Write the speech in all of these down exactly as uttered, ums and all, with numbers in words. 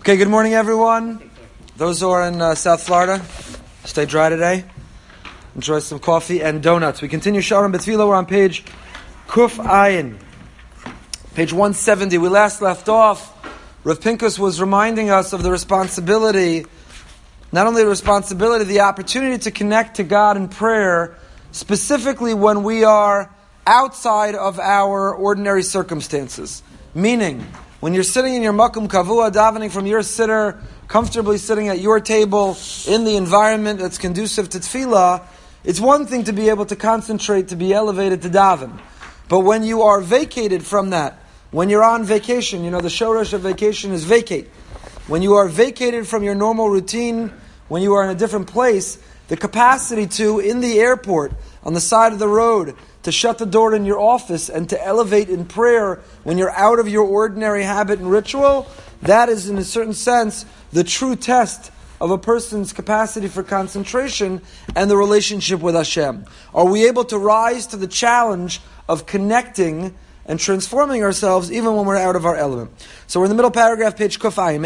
Okay, good morning, everyone. Those who are in uh, South Florida, stay dry today. Enjoy some coffee and donuts. We continue Shalom B'Tfilah. We're on page Kuf Ayin, page one seventy. We last left off. Rav Pinkus was reminding us of the responsibility, not only the responsibility, the opportunity to connect to God in prayer, specifically when we are outside of our ordinary circumstances. Meaning, when you're sitting in your makom kavua, davening from your sitter, comfortably sitting at your table in the environment that's conducive to tefillah, it's one thing to be able to concentrate, to be elevated to daven. But when you are vacated from that, when you're on vacation, you know the shoresh of vacation is vacate. When you are vacated from your normal routine, when you are in a different place, the capacity to, in the airport, on the side of the road, to shut the door in your office and to elevate in prayer when you're out of your ordinary habit and ritual, that is in a certain sense the true test of a person's capacity for concentration and the relationship with Hashem. Are we able to rise to the challenge of connecting and transforming ourselves even when we're out of our element? So we're in the middle paragraph, page Kufayim.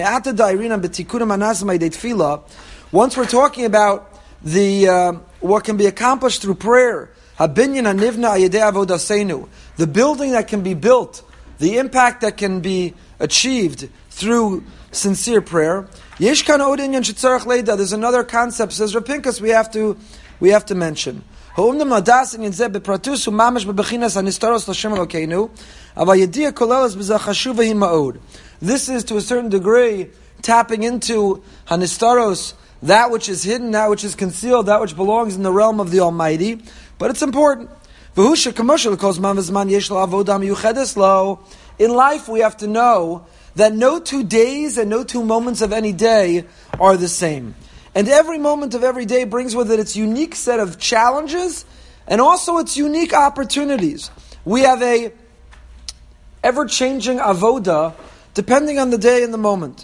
Once we're talking about the uh, what can be accomplished through prayer, the building that can be built, the impact that can be achieved through sincere prayer. There's another concept, says Rav Pinkus, we have to we have to mention. This is to a certain degree tapping into Hanistaros, that which is hidden, that which is concealed, that which belongs in the realm of the Almighty. But it's important. In life, we have to know that no two days and no two moments of any day are the same. And every moment of every day brings with it its unique set of challenges and also its unique opportunities. We have a ever-changing avoda depending on the day and the moment.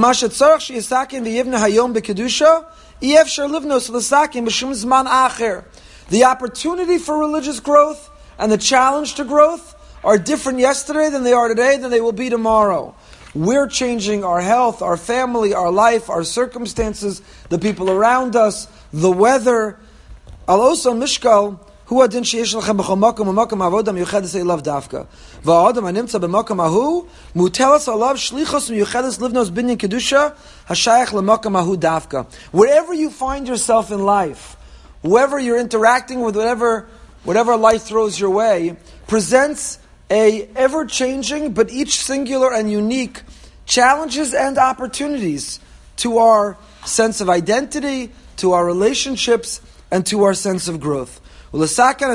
The opportunity for religious growth and the challenge to growth are different yesterday than they are today, than they will be tomorrow. We're changing our health, our family, our life, our circumstances, the people around us, the weather. Also, Mishkal, hu adin sheyesh lachem b'chol makom u'makom avoda miyuchedes elav dafka. Va'adam hanimtza b'makom ahu mutelas alav shlichos miyuchedes livnos binyan kedusha hashayach l'makom ahu dafka. Wherever you find yourself in life, whoever you're interacting with, whatever whatever life throws your way, presents a ever-changing but each singular and unique challenges and opportunities to our sense of identity, to our relationships, and to our sense of growth. Wherever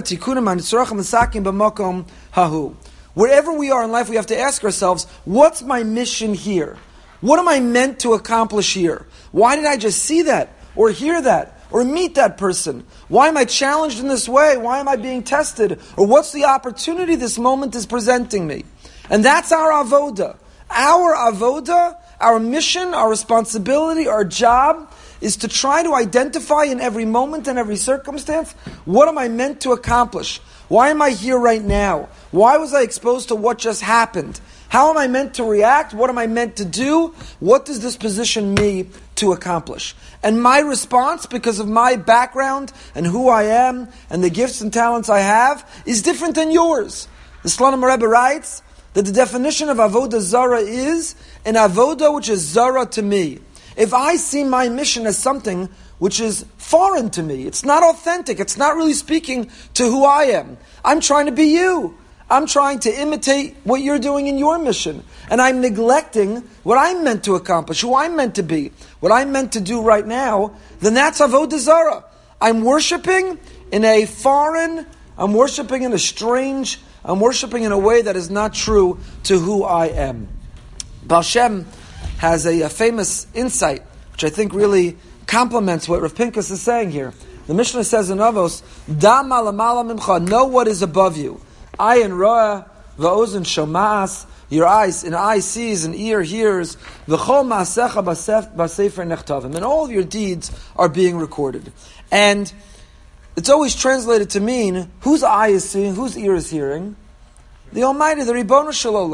we are in life, we have to ask ourselves, what's my mission here? What am I meant to accomplish here? Why did I just see that or hear that? Or meet that person? Why am I challenged in this way? Why am I being tested? Or what's the opportunity this moment is presenting me? And that's our avoda. Our avoda, our mission, our responsibility, our job is to try to identify in every moment and every circumstance, what am I meant to accomplish? Why am I here right now? Why was I exposed to what just happened? How am I meant to react? What am I meant to do? What does this position me to accomplish? And my response, because of my background and who I am and the gifts and talents I have, is different than yours. The Slonim Rebbe writes that the definition of avoda zara is an avoda which is zara to me. If I see my mission as something which is foreign to me, it's not authentic, it's not really speaking to who I am. I'm trying to be you. I'm trying to imitate what you're doing in your mission. And I'm neglecting what I'm meant to accomplish, who I'm meant to be, what I'm meant to do right now, then that's avodah zara. I'm worshiping in a foreign, I'm worshiping in a strange, I'm worshiping in a way that is not true to who I am. Baal Shem has a, a famous insight, which I think really complements what Rav Pinkus is saying here. The Mishnah says in Avos, Da malamala mincha, know what is above you. Ayin roa, va'ozen shomas, your eyes, an eye sees, an ear hears, v'chol ma'asecha b'sefer nechtavim, and all of your deeds are being recorded. And it's always translated to mean, whose eye is seeing, whose ear is hearing? The Almighty, the Ribono Shel Olam.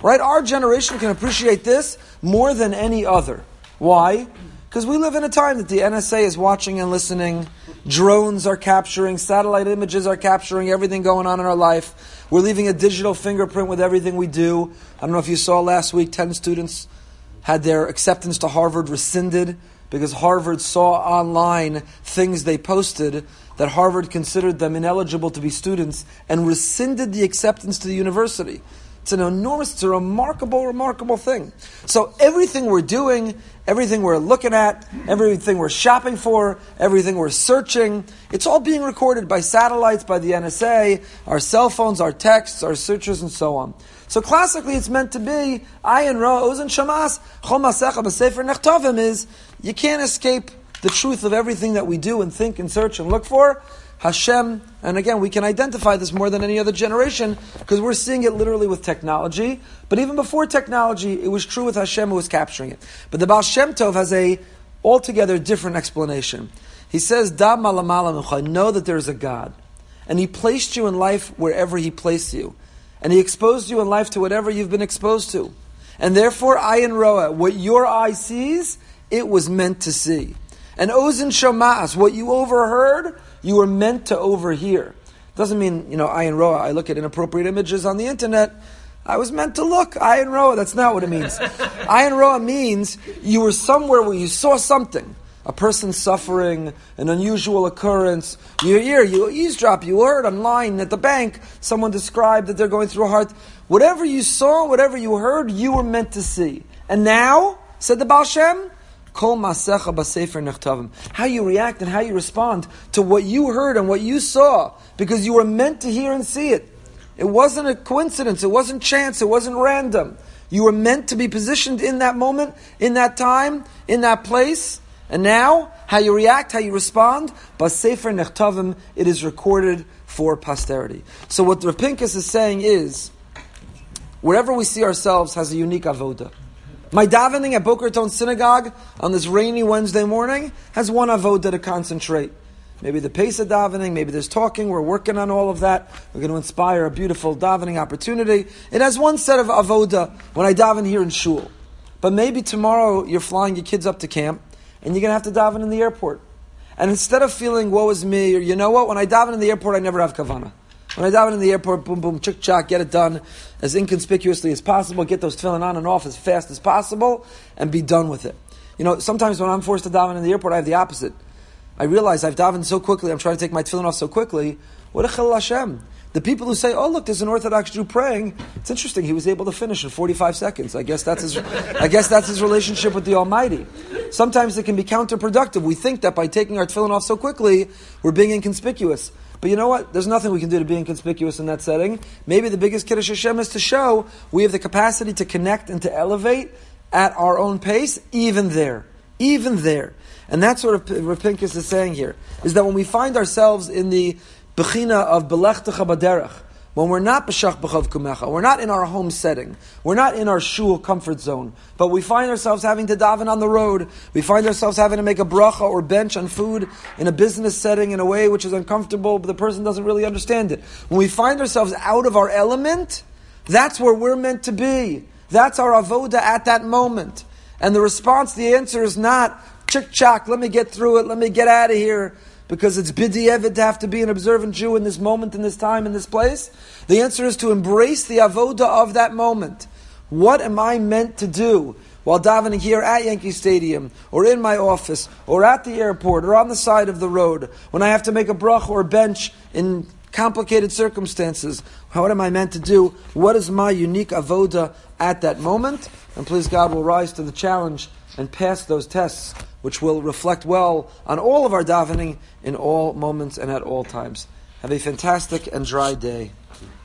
Right? Our generation can appreciate this more than any other. Why? Because we live in a time that the N S A is watching and listening. Drones are capturing, satellite images are capturing everything going on in our life. We're leaving a digital fingerprint with everything we do. I don't know if you saw last week, ten students had their acceptance to Harvard rescinded because Harvard saw online things they posted that Harvard considered them ineligible to be students and rescinded the acceptance to the university. It's an enormous, it's a remarkable, remarkable thing. So everything we're doing, everything we're looking at, everything we're shopping for, everything we're searching, it's all being recorded by satellites, by the N S A, our cell phones, our texts, our searches, and so on. So classically it's meant to be, ayin ra, ozen shamas, chol masecha b'sefer nechtovim is, you can't escape the truth of everything that we do and think and search and look for. Hashem, and again, we can identify this more than any other generation because we're seeing it literally with technology. But even before technology, it was true with Hashem who was capturing it. But the Baal Shem Tov has a altogether different explanation. He says, Da malamala mincha, know that there is a God. And He placed you in life wherever He placed you. And He exposed you in life to whatever you've been exposed to. And therefore, ayin roa, what your eye sees, it was meant to see. And ozen shamas, what you overheard, you were meant to overhear. Doesn't mean, you know, ayin roa, I look at inappropriate images on the internet. I was meant to look. Ayin roa, that's not what it means. Ayin roa means you were somewhere where you saw something. A person suffering, an unusual occurrence. Your ear, you eavesdrop, you heard online at the bank, someone described that they're going through a hard... Whatever you saw, whatever you heard, you were meant to see. And now, said the Baal Shem, Kol masecha b'sefer nechtavim. How you react and how you respond to what you heard and what you saw, because you were meant to hear and see it. It wasn't a coincidence. It wasn't chance. It wasn't random. You were meant to be positioned in that moment, in that time, in that place. And now, how you react, how you respond, b'sefer nechtavim, it is recorded for posterity. So what Rav Pinkus is saying is, wherever we see ourselves has a unique avoda. My davening at Boker Raton Synagogue on this rainy Wednesday morning has one avoda to concentrate. Maybe the pace of davening, maybe there's talking, we're working on all of that. We're going to inspire a beautiful davening opportunity. It has one set of avoda when I daven here in shul. But maybe tomorrow you're flying your kids up to camp and you're going to have to daven in the airport. And instead of feeling, woe is me, or you know what, when I daven in the airport I never have kavanah. When I daven in the airport, boom, boom, chick, chack, get it done as inconspicuously as possible, get those tefillin on and off as fast as possible, and be done with it. You know, sometimes when I'm forced to daven in the airport, I have the opposite. I realize I've davened so quickly, I'm trying to take my tefillin off so quickly. What a chilul Hashem. The people who say, oh look, there's an Orthodox Jew praying, it's interesting, he was able to finish in forty-five seconds. I guess that's his, I guess that's his relationship with the Almighty. Sometimes it can be counterproductive. We think that by taking our tefillin off so quickly, we're being inconspicuous. But you know what? There's nothing we can do to be inconspicuous in that setting. Maybe the biggest Kiddush Hashem is to show we have the capacity to connect and to elevate at our own pace, even there. Even there. And that's what Rav Pinkus is saying here, is that when we find ourselves in the Bechina of Belechtecha Baderech, when we're not B'shach B'chav Kumecha, we're not in our home setting, we're not in our shul comfort zone, but we find ourselves having to daven on the road, we find ourselves having to make a bracha or bench on food in a business setting in a way which is uncomfortable, but the person doesn't really understand it. When we find ourselves out of our element, that's where we're meant to be. That's our avoda at that moment. And the response, the answer is not, chick-chack, let me get through it, let me get out of here, because it's b'di'evid to have to be an observant Jew in this moment, in this time, in this place. The answer is to embrace the avoda of that moment. What am I meant to do while davening here at Yankee Stadium, or in my office, or at the airport, or on the side of the road, when I have to make a brach or bench in complicated circumstances? What am I meant to do? What is my unique avoda at that moment? And please God will rise to the challenge and pass those tests, which will reflect well on all of our davening in all moments and at all times. Have a fantastic and dry day.